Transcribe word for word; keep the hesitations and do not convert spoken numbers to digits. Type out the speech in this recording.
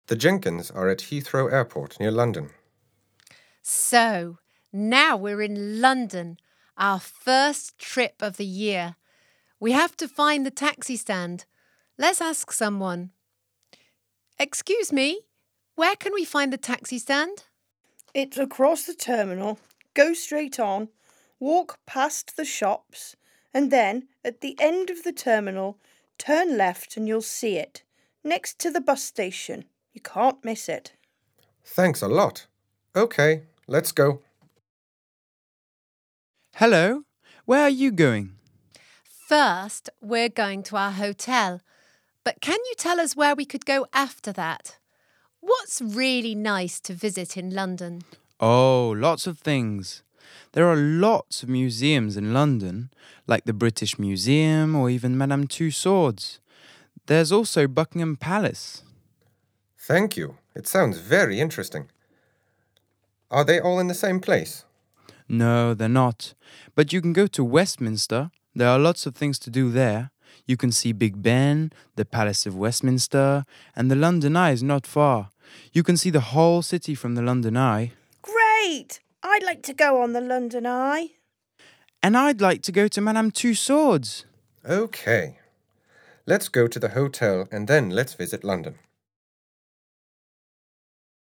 The Jenkins are at Heathrow Airport near London. So, now we're in London, our first trip of the year. We have to find the taxi stand. Let's ask someone. Excuse me, where can we find the taxi stand? It's across the terminal. Go straight on, walk past the shops, and then at the end of the terminal, turn left and you'll see it, next to the bus station. You can't miss it. Thanks a lot. Okay, let's go. Hello, where are you going? First, we're going to our hotel. But can you tell us where we could go after that? What's really nice to visit in London? Oh, lots of things. There are lots of museums in London, like the British Museum or even Madame Tussauds. There's also Buckingham Palace. Thank you. It sounds very interesting. Are they all in the same place? No, they're not. But you can go to Westminster. There are lots of things to do there. You can see Big Ben, the Palace of Westminster, and the London Eye is not far. You can see the whole city from the London Eye. Great! I'd like to go on the London Eye. And I'd like to go to Madame Tussauds. Okay. Let's go to the hotel and then let's visit London.